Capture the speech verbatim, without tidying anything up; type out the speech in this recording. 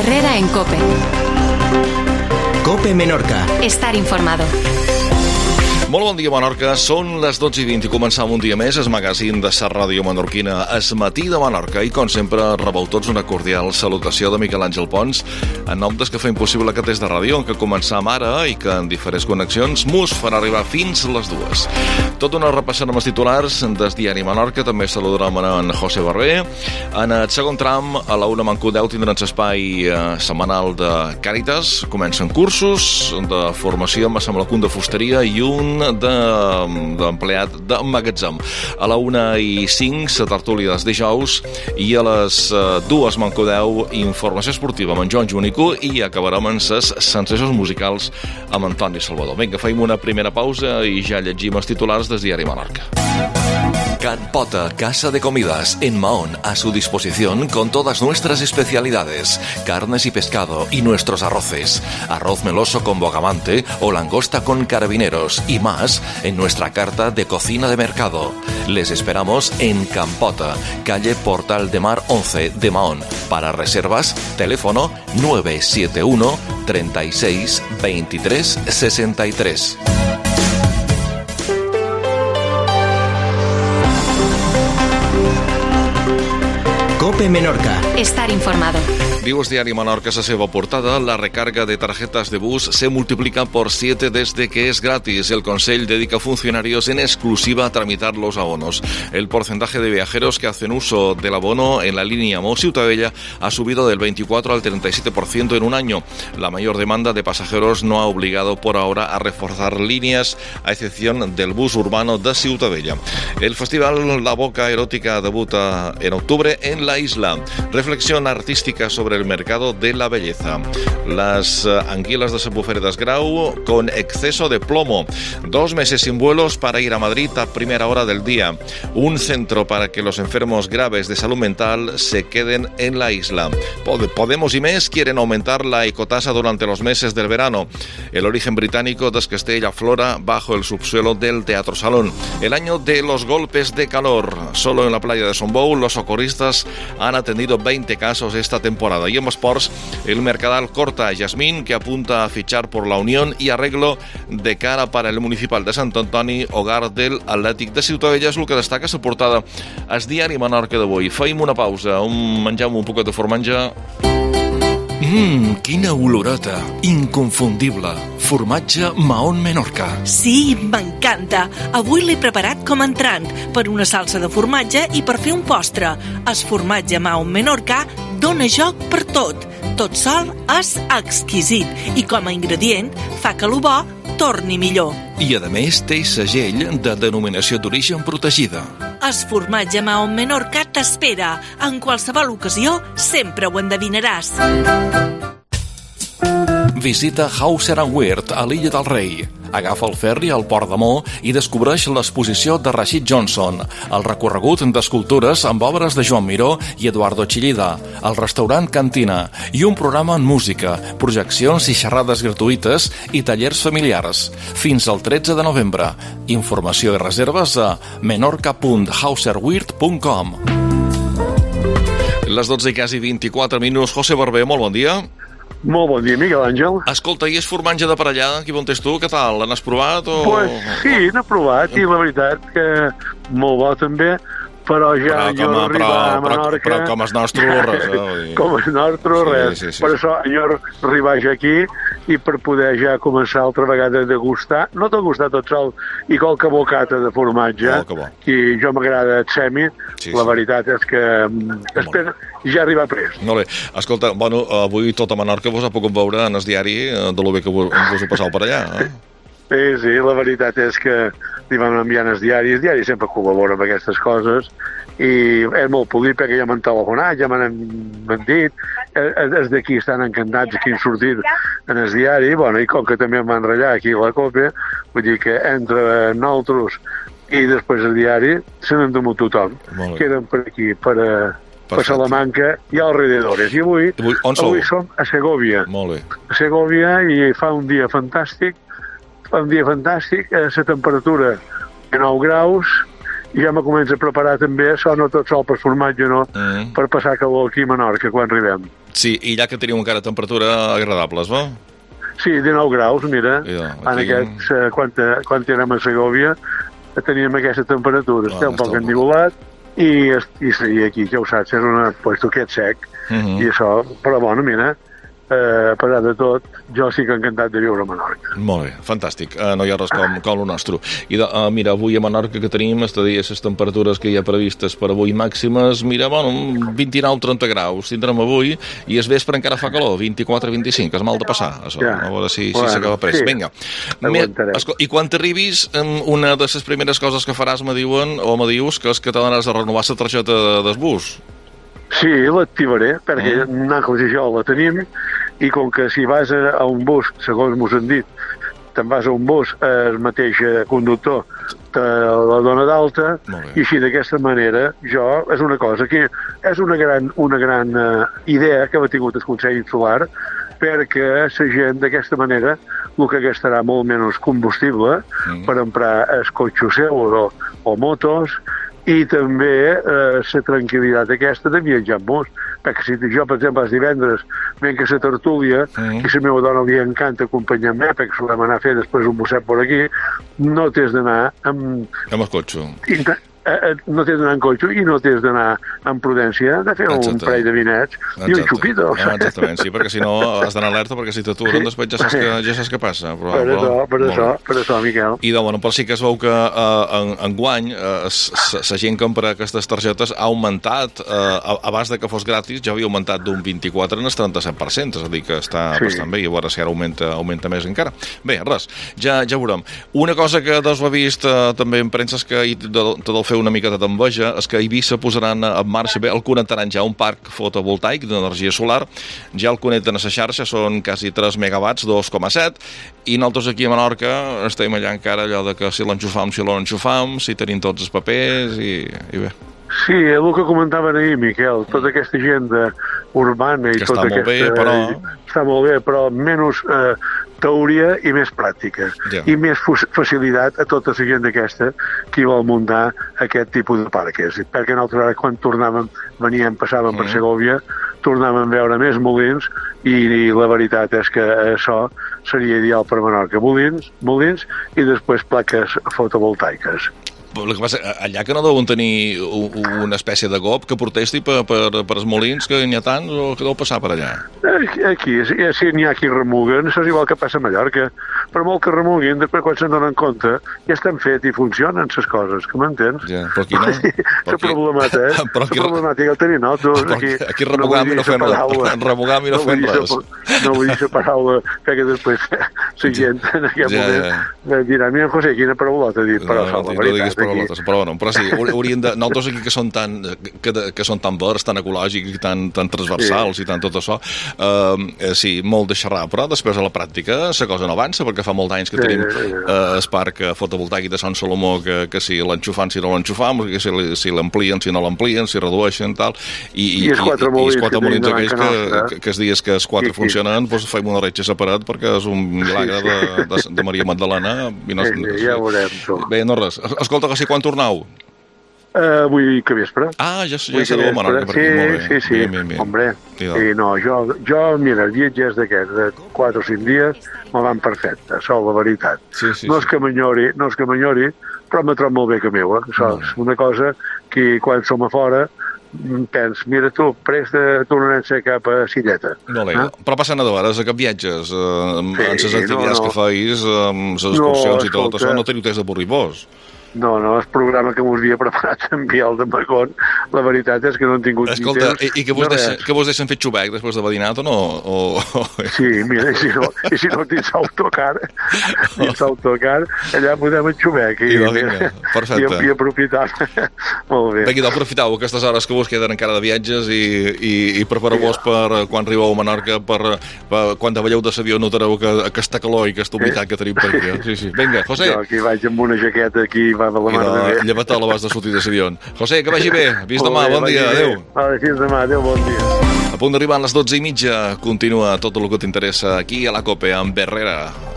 Herrera en COPE. COPE Menorca. Estar informado. Molt bon dia, Menorca. Són les dotze i vint i començam un dia més el magazín de la ràdio menorquina, Es Matí de Menorca, i com sempre rebeu tots una cordial salutació de Miquel Àngel Pons en nom des que fa impossible aquest test de ràdio, en què començam ara i que en diferents connexions mos farà arribar fins les dues. Tot una repassant amb els titulars del diari Menorca. També saludarem en José Barber. En el segon tram, a la una Mancudeu, tindrem l'espai eh, setmanal de Càritas. Comencen cursos de formació amb la Cunda Fusteria i un d'empleat de, de magatzem. A la una i cinc, la tertúlia dels dijous, i a les uh, dues Mancudeu, informació esportiva amb en Joan Junico, i acabarem amb les sensacions musicals amb Antoni Salvador. Vinga, feim una primera pausa i ja llegim els titulars del diari Menorca. Can Pota, casa de comidas en Mahón, a su disposición con todas nuestras especialidades, carnes y pescado y nuestros arroces, arroz meloso con bogamante o langosta con carabineros y más en nuestra carta de cocina de mercado. Les esperamos en Can Pota, calle Portal de Mar once de Mahón. Para reservas, teléfono nueve siete uno, treinta y seis, veintitrés, sesenta y tres. COPE Menorca. Estar informado. Diu el diari Menorca a la seva portada: la recarga de tarjetas de bus se multiplica por siete desde que es gratis. El Consell dedica funcionarios en exclusiva a tramitar los abonos. El porcentaje de viajeros que hacen uso del abono en la línea Mos-Ciutadella ha subido del veinticuatro al treinta y siete por ciento en un año. La mayor demanda de pasajeros no ha obligado por ahora a reforzar líneas, a excepción del bus urbano de Ciutadella. El festival La Boca Erótica debuta en octubre en la isla. Reflexión artística sobre el mercado de la belleza. Las uh, anguilas de Sabuferedas Grau con exceso de plomo. Dos meses sin vuelos para ir a Madrid a primera hora del día. Un centro para que los enfermos graves de salud mental se queden en la isla. Pod- Podemos y MES quieren aumentar la ecotasa durante los meses del verano. El origen británico de Castella aflora bajo el subsuelo del Teatro Salón. El año de los golpes de calor. Solo en la playa de Sombou los socorristas han atendido veinte casos esta temporada. Y en esports, el Mercadal corta a Yasmín, que apunta a fichar por la Unión, y arreglo de cara para el Municipal de Sant Antoni, hogar del Atlètic de Ciutadella. És el que destaca la portada al diari Menorca d'avui. Feim una pausa, un mengem un poquet de formatge. Mmm, quina olorota, inconfundible. Formatge Mahón Menorca. Sí, m'encanta. Avui l'he preparat com a entrant, per una salsa de formatge i per fer un postre. El formatge Mahón Menorca dona joc per tot. Tot sol és exquisit i com a ingredient fa que lo bo torni millor. I a més té segell de denominació d'origen protegida. El formatge Mahón Menorca t'espera. En qualsevol ocasió sempre ho endevinaràs. Visita Hauser and Wirth a l'Illa del Rei. Agafa el ferri al Port de Mo i descobreix l'exposició de Rashid Johnson, el recorregut d'escultures amb obres de Joan Miró i Eduardo Chillida, el restaurant Cantina i un programa en música, projeccions i xerrades gratuïtes i tallers familiars. Fins al tretze de novembre. Informació i reserves a menorca punt hauserwirth punt com. Les dotze i quasi vint-i-quatre minuts. José Barber, molt bon dia. Molt bon dia, Miquel Àngel. Escolta, i és formatge de per allà? Qui bon tens tu? Què tal? L'has provat? O... Pues sí, n'he provat, i la veritat que molt bo també, però ja però, jo arribar a Menorca... Però, però com el nostre, res. Eh? Com el nostre, res. Sí, sí, sí, per això jo arribar ja aquí i per poder ja començar altra vegada a degustar, no t'ha gustat tot sol, i qualque bocata de formatge, oh, que jo m'agrada el semi, sí, la veritat és que espera ja arribar pres. Molt bé. Escolta, bueno, avui tota Menorca vos ha pogut veure en el diari de lo bé que vos, vos ho passau per allà, eh? Sí, sí, la veritat és que li vam enviant els diaris, els diaris sempre col·laboren amb aquestes coses, i és molt polit perquè ja m'han telefonat, ja m'han dit, els d'aquí estan encantats aquí han sortit en el diari, bueno, i com que també em van ratllar aquí a la COPE, vull dir que entre nosaltres i després el diari se n'han demut tothom, queden per aquí, per a per Salamanca i alrededores. I avui, avui som a Segovia. Molt bé. A Segovia, i fa un dia fantàstic, fa un dia fantàstic, a la temperatura de nou graus, i ja me comença a preparar també, això no tot sol per formatge, no, mm. per passar calor aquí a Menorca quan arribem. Sí, i ja que teniu encara temperatura agradables, va? Sí, dinou graus, mira. Ja, en aquí... aquests, eh, quan, quan érem a Segòvia teníem aquesta temperatura. Ah, Està un poc està ennivolat i, i, i aquí, ja ho saps, és un puesto que és sec. Uh -huh. I això, però bueno, mira, eh, a pesar de tot, jo sí que encantat de viure a Menorca. Molt bé, fantàstic. Uh, no hi ha res com, com el nostre. I de, uh, mira, avui a Menorca que tenim, està dir, les temperatures que hi ha previstes per avui màximes, mira, bueno, vint-i-nou trenta graus tindrem avui, i es vespre encara fa calor, vint-i-quatre vint-i-cinc, és mal de passar, això. Ja. A veure si, Bueno, si s'acaba pres. sí. Vinga. Me, escol, I quan t'arribis, una de les primeres coses que faràs, me diuen, o me dius, que és que t'hauràs de renovar la targeta del bus. Sí, l'activaré, perquè mm. Nàcles i jo la tenim, i com que si vas a, a un bus, segons mos han dit, te'n vas a un bus, el mateix conductor te la dona d'alta, i així d'aquesta manera, jo, és una cosa que és una gran, una gran uh, idea que ha tingut el Consell Insular, perquè la gent d'aquesta manera el que gastarà molt menys combustible mm. per emprar el cotxe seu o, o motos, i també eh, la tranquil·litat aquesta de viatjar amb bus. Perquè si jo, per exemple, els divendres venc a la tertúlia, mm. i la meva dona li encanta acompanyar-me, perquè solem anar a fer després un busset per aquí, no t'has d'anar amb... Amb el cotxe. Eh, no t'has d'anar en cotxe i no t'has d'anar amb prudència de fer Exacte. un parell de vinets Exacte. i un xupito. Ah, exactament, sí, perquè si no has d'anar alerta, perquè si t'aturen sí. després ja saps que, ja saps què passa. Però, per però, això, per això, per això, Miquel. I de, bueno, però sí que es veu que eh, en, en guany eh, la gent que empra aquestes targetes ha augmentat, eh, abans de que fos gratis ja havia augmentat d'un vint-i-quatre en el trenta-set per cent, és a dir, que està sí. bastant bé, i a veure si ara augmenta, augmenta més encara. Bé, res, ja, ja veurem. Una cosa que doncs ho he vist eh, també en premsa és que te deu fer una miqueta d'enveja, és que a Eivissa posaran en marxa, bé, el connectaran ja un parc fotovoltaic d'energia solar, ja el connecten a la xarxa, són quasi tres megawatts, dos coma set, i nosaltres aquí a Menorca estem allà encara allò de que si l'enxufam, si no l'enxufam, si tenim tots els papers, i, i bé. Sí, és el que comentaven ahir, Miquel, tota aquesta agenda urbana i que tota està molt aquesta... bé, però... Està molt bé, però menys eh, teoria i més pràctica. Ja. I més facilitat a tota la gent d'aquesta que vol muntar aquest tipus de parques. Perquè nosaltres ara, quan tornàvem, veníem, passàvem mm. per Segòvia, tornàvem a veure més molins i, i la veritat és que això seria ideal per Menorca. Molins, molins i després plaques fotovoltaiques. El que passa, allà que no deuen tenir una espècie de gop que protesti per, per, per els molins, que n'hi ha tants, o que deu passar per allà? Aquí, si n'hi ha qui remuguen, això és igual que passa a Mallorca. Per molt que remuguin, després quan se'n donen compte, ja estan fet i funcionen les coses, que m'entens? Ja, però aquí no. La problemàtica, eh? La problemàtica el tenim nosaltres. Aquí, aquí remugam i no fem res. Remugam i no fem res. No vull dir la paraula, perquè després la gent en aquest moment dirà, mira, José, quina paraulota ha dit, però això, la veritat. Paraulotes, però, no, però sí, haurien de, nosaltres aquí que són tan, que, que són tan verds, tan ecològics i tan, tan transversals sí. i tant tot això, eh, sí, molt de xerrar, però després a la pràctica la cosa no avança, perquè fa molt d'anys que sí, tenim eh, el parc fotovoltaic de Sant Salomó, que, que si l'enxufan, si no l'enxufam, que si, si l'amplien, si no l'amplien, si redueixen, tal, i, i, I els quatre molins, i, i que, aquells que, que, que els dies que els quatre sí, funcionen, doncs fem una retxa separat, perquè és un milagre sí, sí. De, de, de Maria Magdalena. I no, sí, sí, ja ho veurem, tu. Bé, no res. Escolta, si quan tornau? Uh, vull que vespre. Ah, ja, ja sereu a Menorca per aquí, sí, molt bé. Sí, sí, bien, bien, bien. Hombre. Sí, no, jo, jo, mira, els viatges d'aquests, de quatre o cinc dies, me van perfecte, això la veritat. Sí, sí, no és sí. que m'enyori, no és que m'enyori, però me trobo molt bé que meu, eh? Això és una cosa que quan som a fora pens, mira tu, presta tornant-se cap a Silleta. No, eh? Però passen a de veres, a cap viatges, eh, amb sí, les activitats no, no. que feis, amb les excursions no, i tot això, no teniu temps de burribós. No, no, el programa que m'ho havia preparat en Biel de Magón, la veritat és que no han tingut Escolta, ni temps. I, i que, vos de deixen, que vos deixen fer xubec després de badinat o no? O, o... Sí, mira, i si no, i si no tens autocar, tens autocar, allà podem en xubec. I, I, no, vinga, perfecte. I, i aprofitar. Molt bé. Bé, aprofitau aquestes hores que vos queden encara de viatges i, i, i prepareu-vos sí. per quan arribeu a Menorca, per, per quan davalleu de l'avió notareu que aquesta calor i aquesta humitat sí. que tenim per aquí. Sí, sí. Vinga, José. Jo aquí vaig amb una jaqueta aquí, va de la mar de bé. Lleva't-te l'abast de sortir de l'avió. José, que vagi bé. Fins demà, bon dia. Adéu. Vale, fins demà, adéu, bon dia. A punt d'arribar a les dotze i mitja, continua tot el que t'interessa aquí a la COPE amb Herrera.